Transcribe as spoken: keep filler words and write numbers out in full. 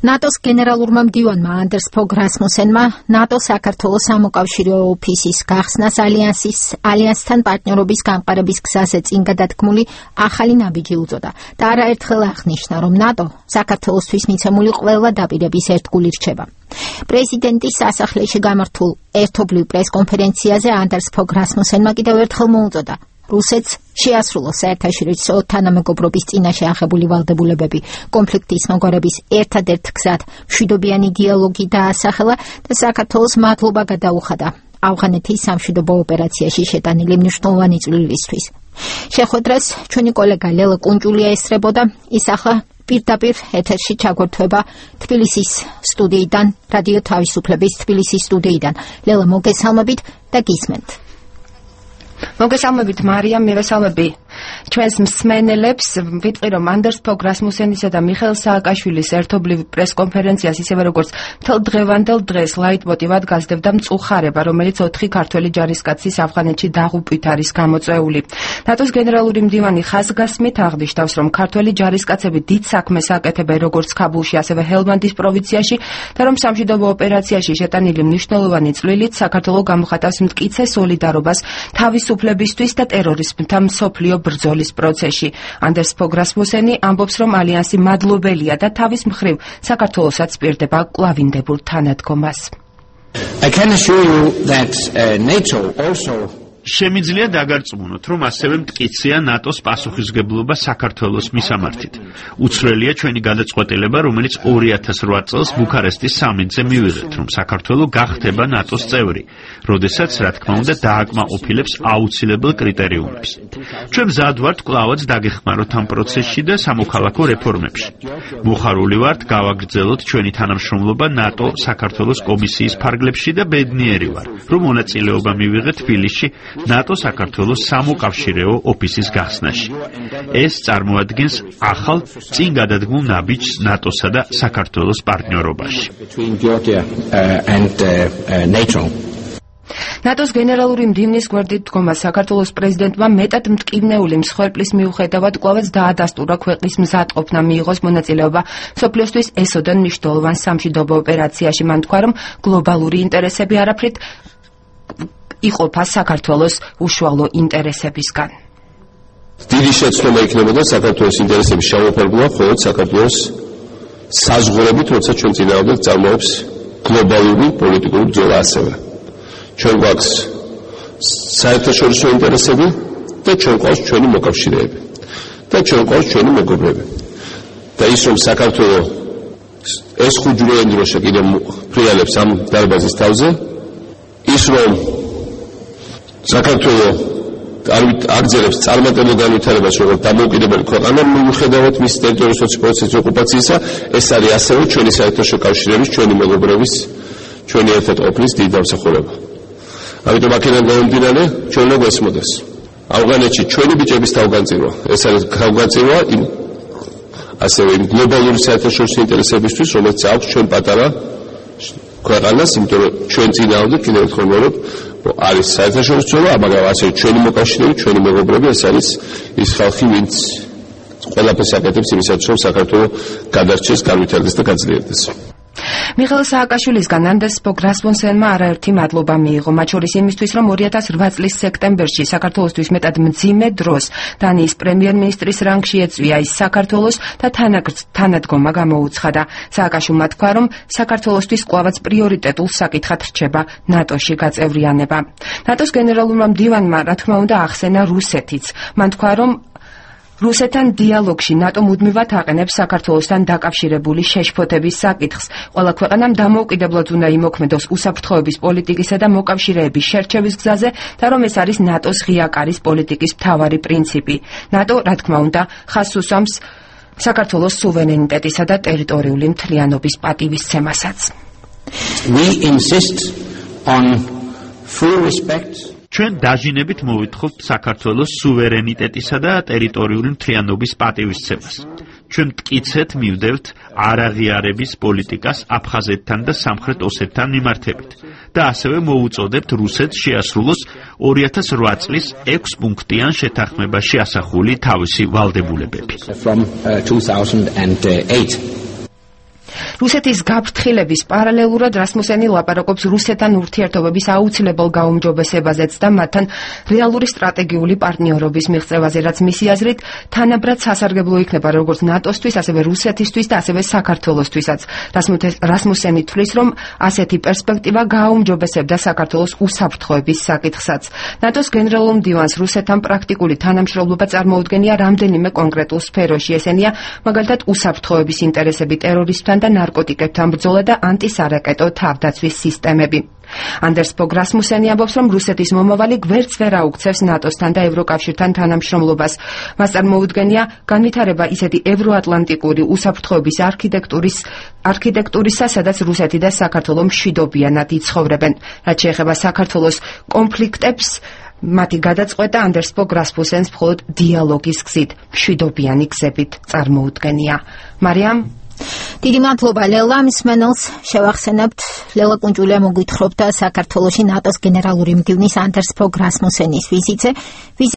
ნატოს გენერალურმა მდივანმა ანდერს ფოგ რასმუსენმა ნატო საქართველოს სამოკავშირეო ოფისის გახსნას ალიანსის ალიანსთან პარტნიორობის გამყარების გზაზე წინ გადადგმული ახალი ნაბიჯი უწოდა და არაერთხელ აღნიშნა, რომ ნატო საქართველოსთვის მიცემული ყველა დაპირების ერთგული რჩება. პრეზიდენტის სასახლეში გამართულ ერთობლივ პრესკონფერენციაზე ანდერს ფოგ რასმუსენმა კიდევ ერთხელ მოუწოდა რუსეთს შეასრულოს საერთაშორისო თანამეგობრობის წინაშე აღებული ვალდებულებები, კონფლიქტის მოგვარების ერთადერთ გზად მშვიდობიანი დიალოგი დაასახელა და საქართველოს მადლობა გადაუხადა ავღანეთის სამშვიდობო ოპერაციაში შეტანილი მნიშვნელოვანი წვლილისთვის. შეხვედრას ჩვენი კოლეგა ლელა კუნჭულია ესწრებოდა, ის ახლა პირდაპირ ეთერში ჩაგვერთვება თბილისის სტუდიიდან, რადიო თავისუფლების თბილისის სტუდიიდან. ლელა, მოგესალმებით და გისმენთ. მოგესალმებით მარიამ, მივესალმები ჩვენს მსმენელებს. ვიტყვი, რომ ანდერს ფოგ რასმუსენისა და მიხეილ სააკაშვილის ერთობლივ პრესკონფერენციას ისევე როგორც მთელ დღევანდელ დღეს ლაიტმოტივად გასდევდა მწუხარება, რომელიც ოთხი ქართველი ჯარისკაცის ავღანეთში დაღუპვით არის გამოწვეული. ნატოს გენერალური მდივანი ხაზგასმით აღნიშნავს, რომ ქართველი ჯარისკაცები დიდ საქმეს აკეთებენ როგორც ქაბულში, ასევე ჰელმანდის პროვინციაში და რომ სამშვიდობო ოპერაციაში შეტანილი მნიშვნელოვანი წვლილით საქართველოს გამოხატავს მტკიცე სოლიდარობას თავისუფლებისთვის და ტერორიზმთან მსოფლიო ბრძოლის პროცესში. ანდერს ფოგ რასმუსენი ამბობს, რომ ალიანსი მადლობელია და თავის მხრივ საქართველოსაც პირდება კვლავინდებულ თანადგომას. I can assure you that uh, NATO also შემიძლია დაგარწმუნოთ, რომ ასევე მტკიცეა ნატოს პასუხისმგებლობა საქართველოს მისამართით. უცვლელია ჩვენი გადაწყვეტილება, რომელიც ორი ათას რვა წელს ბუქარესტის სამიტზე მივიღეთ, რომ საქართველო გახდება ნატოს წევრი, როდესაც, რა თქმა უნდა, დააკმაყოფილებს აუცილებელ კრიტერიუმებს. ჩვენ მზად ვართ კვლავაც დაგეხმაროთ ამ პროცესში და სამოქალაქო რეფორმებში. მოხარული ვართ გავაგრძელოთ ჩვენი თანამშრომლობა ნატო საქართველოს კომისიის ფარგლებში და ბედნიერი ვარ, რომ მონაწილეობა მივიღეთ თბილისში ნატო საქართველოს სამოკავშირეო ოფისის გახსნაში. ეს წარმოადგენს ახალ წინ გადადგმულ ნაბიჯს ნატოსა და საქართველოს პარტნიორობაში. ნატოს გენერალური მდივნის გვერდით დგომა საქართველოს პრეზიდენტმა მეტად მტკივნეული მსხვერპლის მიუხედავად კვლავაც დაადასტურა ქვეყნის მზადყოფნა მიიღოს მონაწილეობა მსოფლიოსთვის ესოდან მნიშვნელოვან სამშვიდობო ოპერაციაში. მან თქვა, რომ გლობალური ინტერესები არაფრით იყოფა საქართველოს უშუალო ინტერესებისგან. დიდი შეცდომა იქნებოდა საქართველოს ინტერესების შემოფარგლობა მხოლოდ საქართველოს საზღვრებით, როცა ჩვენ წინააღმდეგ წარმოებს გლობალური პოლიტიკური ბრძოლა ასევე. ჩვენ გვაქვს საერთაშორისო ინტერესები და ჩვენ გვაქვს ჩვენი მოკავშირეები და ჩვენ გვაქვს ჩვენი მეგობრები. და ის რომ საქართველოს ეს ხუჯური დროშა კიდევ ფრიალებს ამ დარბაზის თავზე, ის რომ საქართველოს აგრძელებს წარმატებულ განვითარებას როგორც დამოუკიდებელი ქვეყანა, მიუხედავად მის ტერიტორიის ოცი პროცენტის ოკუპაციისა, ეს არის ასევე ჩვენი საერთაშორისო კავშირების, ჩვენი მეგობრების, ჩვენი ერთად ყოფნის დიდი დამსახურება. ამიტომ აქედან გამომდინარე, ჩვენ უნდა გვესმოდეს ავღანეთში ჩვენი ბიჭების თავგანწირვა. ეს არის თავგანწირვა იმ ასევე იმ გლობალური საერთაშორისო ინტერესებისთვის, რომელიც აქვს ჩვენ პატარა ქვეყანას, იმიტომ რომ ჩვენ წინააღმდეგ კიდევ ერთხელ ვიმეორებ, არის საერთაშორისო ბრძოლა, მაგრამ ასევე ჩვენი მოკავშირეები, ჩვენი მეგობრები, ეს არის ის ხალხი, ვინც ყველაფერს აკეთებს იმისათვის, რომ საქართველო გადარჩეს, განვითარდეს და გაძლიერდეს. მიხეილ სააკაშვილისგან ანდერს ფოგ რასმუსენმა არაერთი მადლობა მიიღო, მათ შორის იმისთვის, რომ ორი ათას რვა წლის სექტემბერში საქართველოსთვის მეტად მძიმე დროს დანიის პრემიერ-მინისტრის რანგში ეწვია ის საქართველოს და თანადგომა გამოუცხადა. სააკაშვილმა თქვა, რომ საქართველოსთვის კვლავაც პრიორიტეტულ საკითხად რჩება ნატოში გაწევრიანება. ნატოს გენერალურმა მდივანმა, რა თქმა უნდა, ახსენა რუსეთიც. მან თქვა, რომ რუსეთთან დიალოგში ნატო მუდმივად აყენებს საქართველოსთან დაკავშირებული შეშფოთების საკითხს. ყველა ქვეყანამ დამოუკიდებლად უნდა იმოქმედოს უსაფრთხოების პოლიტიკისა და მოკავშირეების შერჩევის გზაზე და რომ ეს არის ნატოს ღია კარის პოლიტიკის მთავარი პრინციპი. ნატო, რა თქმა უნდა, ხაზს უსვამს საქართველოს სუვერენიტეტისა და ტერიტორიული მთლიანობის პატივისცემასაც. We insist on full respect ჩვენ დაჟინებით მოვითხოვთ საქართველოს სუვერენიტეტისა და ტერიტორიული მთლიანობის პატივისცემას. ჩვენ მტკიცედ მივდევთ არაღიარების პოლიტიკას აფხაზეთთან და სამხრეთ ოსეთთან მიმართებით და ასევე მოუწოდებთ რუსეთს შეასრულოს ორი ათას რვა წლის ექვს პუნქტიან შეთანხმებაში ასახული თავისი ვალდებულებები. რუსეთის გაფრთხილების პარალელურად რასმუსენი ლაპარაკობს რუსეთთან ურთიერთობების აუცილებელ გაუმჯობესებაზეც და მათთან რეალური სტრატეგიული პარტნიორობის მიღწევაზე, რაც მისი აზრით თანაბრად სასარგებლო იქნება როგორც ნატოსთვის, ასევე რუსეთისთვის და ასევე საქართველოსთვისაც. რასმუსენი თვლის, რომ ასეთი პერსპექტივა გააუმჯობესებდა საქართველოს უსაფრთხოების საკითხსაც. ნატოს გენერალურ მდივანს რუსეთთან პრაქტიკული თანამშრომლობა წარმოუდგენია რამდენიმე კონკრეტულ სფეროში. ესენია მაგალითად უსაფრთხოების ინტერესები ტერორისტთან და ნარკოტიკებთან ბრძოლა და ანტისარაკეტო თავდაცვის სისტემები. Anders Fogh Rasmusseni ამბობს, რომ რუსეთის მომავალი გვერდს ვერ აუქცევს ნატოსთან და ევროკავშირთან თანამშრომლობას. მას წარმოუდგენია განვითარება ისეთი ევროატლანტიკური უსაფრთხოების არქიტექტურის არქიტექტურისა, სადაც რუსეთი და საქართველო მშვიდობიანად იცხოვრებენ. რაც შეეხება საქართველოს კონფლიქტებს, მათი გადაწყვეტა Anders Fogh Rasmussens მხოლოდ დიალოგის გზით, მშვიდობიანი გზებით წარმოუდგენია. მარიამ, დიდი მადლობა ლელა. მსმენელს შევახსენებთ, ლელა კუნჯულია მოგვითხრობდა საქართველოში ნატოს გენერალური მდივნის Anders Fogh Rasmussenis ვიზიტზე.